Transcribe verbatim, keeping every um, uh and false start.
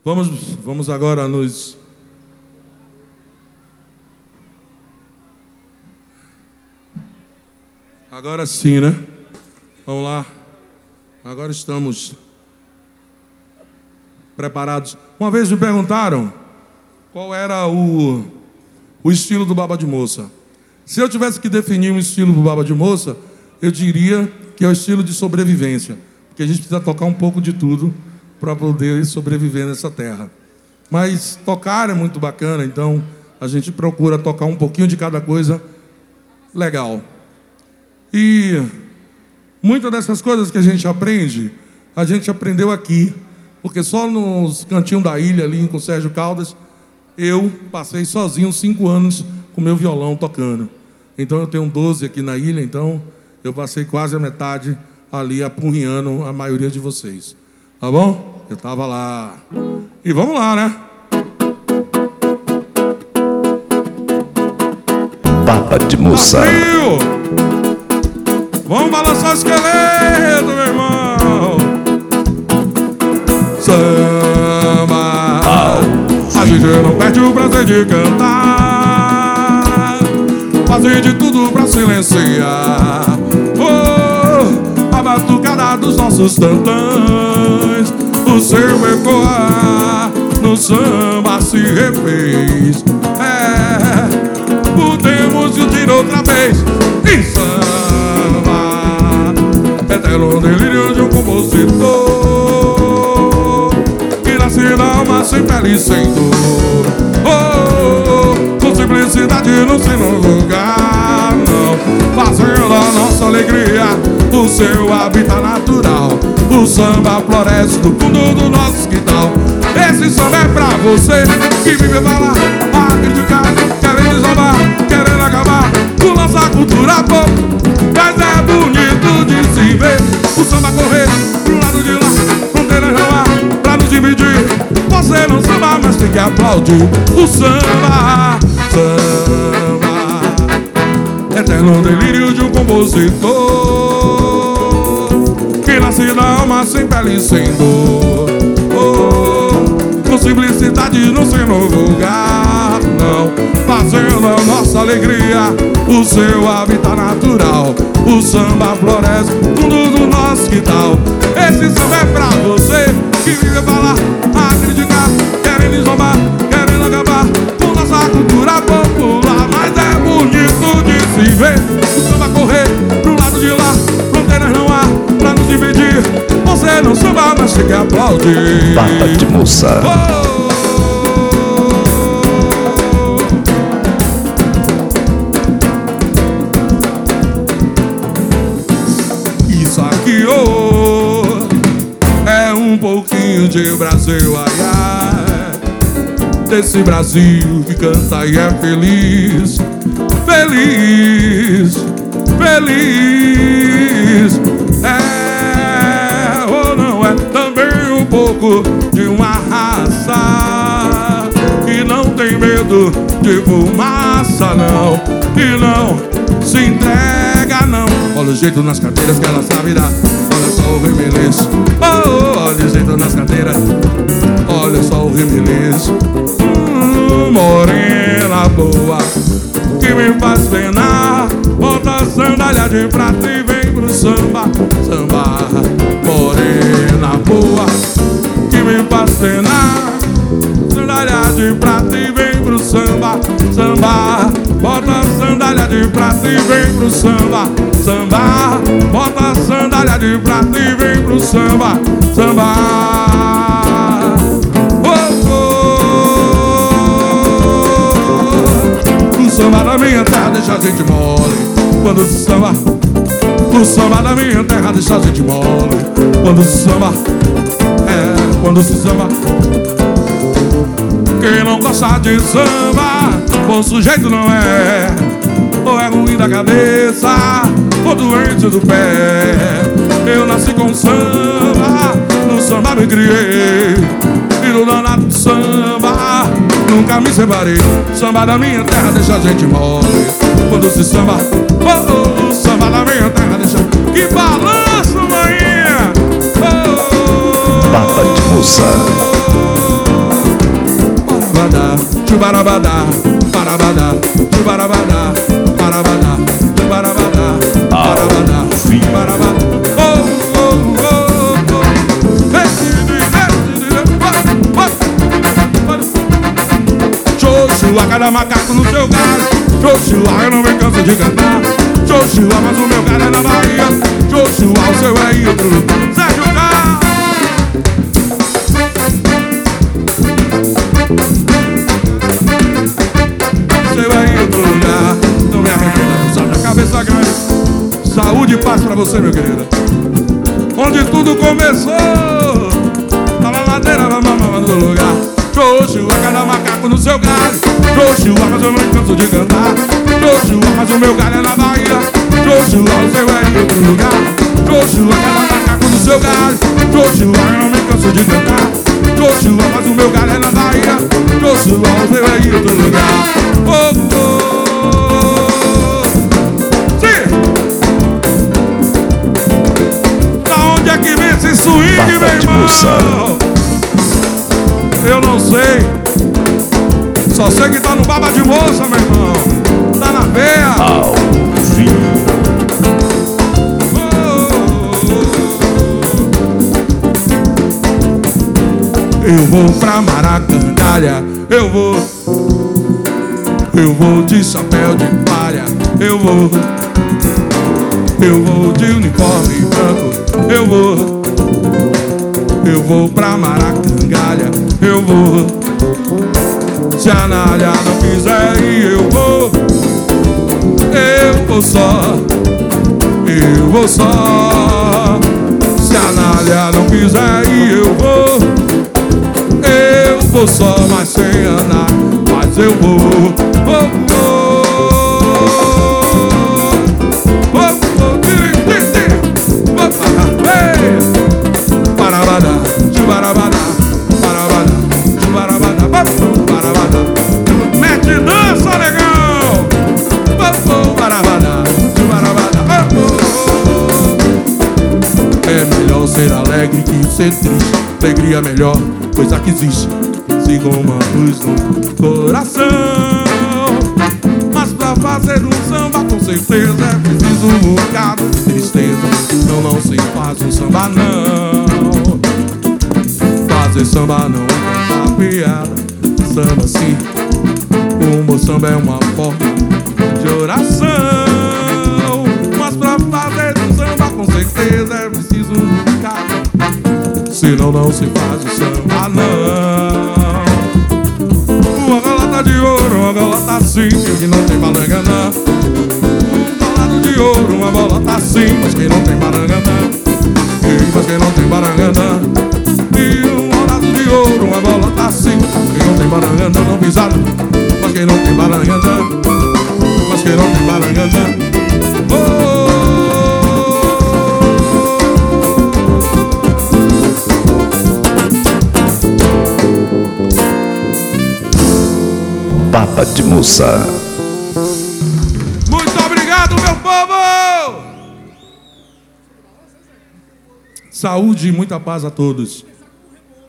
Vamos, vamos agora nos... Agora sim, né? Vamos lá. Agora estamos preparados. Uma vez me perguntaram qual era o, o estilo do Baba de Moça. Se eu tivesse que definir um estilo do Baba de Moça, eu diria que é o estilo de sobrevivência. Porque a gente precisa tocar um pouco de tudo para poder sobreviver nessa terra. Mas tocar é muito bacana, então a gente procura tocar um pouquinho de cada coisa legal. E muitas dessas coisas que a gente aprende, a gente aprendeu aqui. Porque só nos cantinhos da ilha, ali com o Sérgio Caldas, eu passei sozinho cinco anos com meu violão tocando. Então eu tenho doze aqui na ilha, então eu passei quase a metade ali apurrinhando a maioria de vocês. Tá bom? Eu tava lá. E vamos lá, né? Baba de Moça. Abriu! Vamos balançar o esqueleto, meu irmão. Samba. A gente não perde o prazer de cantar. Fazer de tudo pra silenciar oh, a batucada dos nossos tantãs. O seu ecoar no samba se refez. É, podemos unir outra vez. E samba, eterno delírio de um compositor que nasce na alma sem pele e sem dor. Oh, com simplicidade não sei no lugar, não. Fazendo a nossa alegria o seu habitat natural. O samba floresce do fundo do nosso quintal. Esse samba é pra você que vive falar, a criticar, querendo zombar, querendo acabar com nossa cultura pop. Mas é bonito de se ver o samba correr pro lado de lá, fronteiras não há pra nos dividir. Você não samba, mas tem que aplaudir o samba. Samba, eterno delírio de um compositor que nasce na alma sem pele e sem dor. Oh, com simplicidade não sei no lugar, não. Fazendo a nossa alegria o seu habitat natural. O samba floresce no fundo do nosso quintal. Esse samba é pra você que vive falar, a criticar, querendo zombar, querendo acabar com nossa cultura popular. Mas é bonito de se ver o samba correr pro lado de lá, fronteiras não há pra nos dividir. Você não samba, mas tem que aplaudir. Baba de Moça. Oh! Isso aqui oh, é um pouquinho de Brasil, ai, ai. Desse Brasil que canta e é feliz. Feliz, feliz. É ou não é também um pouco de uma raça que não tem medo de fumaça, não. Que não se entrega, não. Olha o jeito nas cadeiras que ela sabe dar. Olha só o remeleixo. Oh, olha o jeito nas cadeiras. Olha só o remeleixo. Hum, morena boa que me faz penar. Bota a sandália de prata e vem pro samba. Samba, morena boa que me faz penar. Sandália de prata e vem pro samba. Samba, bota a sandália de prata e vem pro samba. Samba, bota a sandália de prata e vem pro samba. Samba, oh, oh. O samba da minha terra deixa a gente mole quando se samba. O samba da minha terra deixa a gente mole quando se samba. É, quando se samba. Quem não gosta de samba, bom sujeito não é. Ou é ruim da cabeça, ou doente do pé. Eu nasci com samba, no samba me criei. E no danado do samba, nunca me separei. Samba da minha terra deixa a gente mole quando se samba. Oh, oh, o samba da minha terra deixa. Que balanço, manhã! Oh, Baba de Moça. oh, oh. Parabadá, chubarabadá, parabadá, chubarabadá, parabadá, chubarabadá, parabadá, chubarabadá. Oh, oh, oh, oh. Xoxua, cada macaco no seu galho. Xoxua, eu não me canso de cantar. Xoxua, mas o meu galho é na Bahia. Xoxua, o seu é em outro lugar. Sérgio Carlos. Seu é em outro lugar. Não me arrependa, sabe a cabeça grande. Saúde e paz pra você, meu querido. Onde tudo começou, tá na ladeira, na mamãe do lugar. Xoxua, cada macaco no seu galho. Xoxua, mas eu não canso de cantar. Xoxua, mas o meu galho é na Bahia. Xoxua, o seu é em outro lugar. Xoxua, cada macaco no seu galho. Xoxua, eu não me canso de cantar. Xoxua, mas o meu galho é na Bahia. Xoxua, o seu é em outro lugar. Oh, oh. Sim. Da onde é que vem esse swing, meu irmão? Eu não sei. Só sei que tá no Baba de Moça, meu irmão. Tá na veia. Ao vivo. Eu vou pra Maracangalha. Eu vou. Eu vou de chapéu de palha. Eu vou. Eu vou de uniforme branco. Eu vou. Eu vou pra Maracangalha. Eu vou. Se a Nália não quiser ir, eu vou. Eu vou só. Eu vou só. Se a Nália não quiser ir, eu vou. Eu vou só, mas sem andar. Mas eu vou. Oh, oh. Oh, oh. Oh, oh. Parabadá, chubarabadá. Parabadá, chubarabadá. Parabadá. Mete dança, legal. Oh, oh. Parabadá, chubarabadá. Oh, oh. É melhor ser alegre que ser triste. Alegria é melhor coisa que existe. Siga uma luz no coração. Mas pra fazer um samba com certeza é preciso um bocado de tristeza. Então não se faz um samba não. Fazer samba não é contar piada. Samba sim, o humor samba é uma forma de oração. Mas pra fazer um samba com certeza é preciso um bocado. Senão não se faz o samba não. Uma golota de ouro, uma golota assim, que não tem balangana. Um bolado de ouro, uma bolota assim, mas que não tem balangana. Mas que não tem balangana. E um bolado de ouro, uma bolota assim, que não tem balangana, não pisado. Mas que não tem balangana. Mas que não tem balangana. Oh! Baba de Moça. Muito obrigado, meu povo! Saúde e muita paz a todos.